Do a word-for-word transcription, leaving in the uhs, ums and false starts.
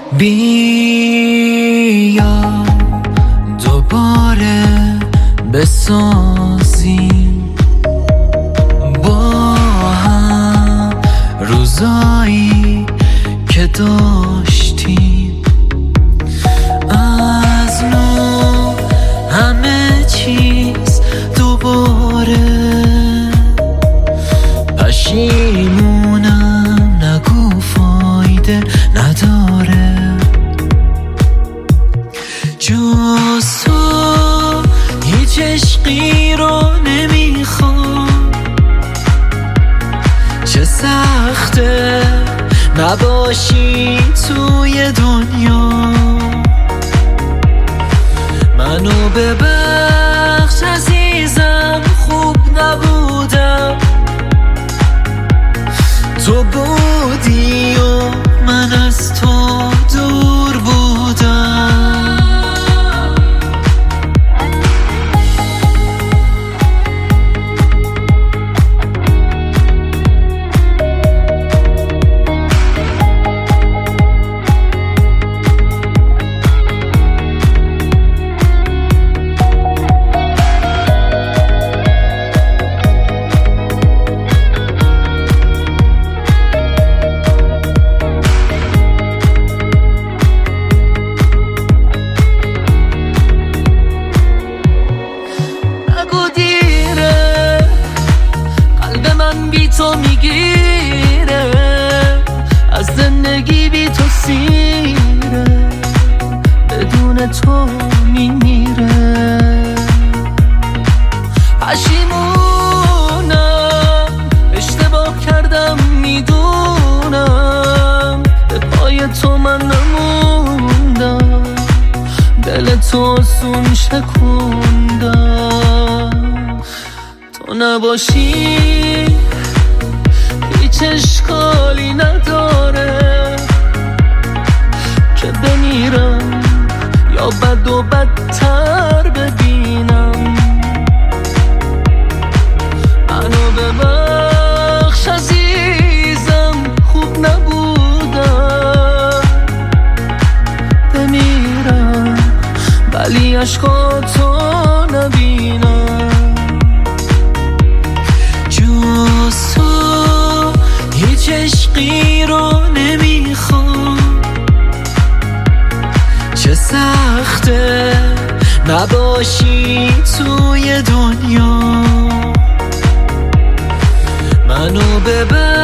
بیا دوباره بسازیم با هم روزایی که داشتیم، از نو همه چیز دوباره. پشیمونم نگو فایده نداره، جز تو هیچ عشقی رو نمیخوام. چه سخته نباشی توی دنیا، منو ببخش عزیزم خوب نبودم، تو بودی و من از تو دور بودم. بی تو میگیره، از زندگی بی تو سیره، بدون تو میمیره. پشیمونم اشتباه کردم میدونم، به پای تو من نموندم، دل تو سون شکوندم. تو نباشی هیچ اشکالی نداره که بمیرم یا بد و بدتر ببینم. منو ببخش عزیزم خوب نبودم، بمیرم ولی عشقاتو نبینم. جز تو هیچ عشقی رو نمیخوام، چه سخته نباشی توی دنیا، منو ببر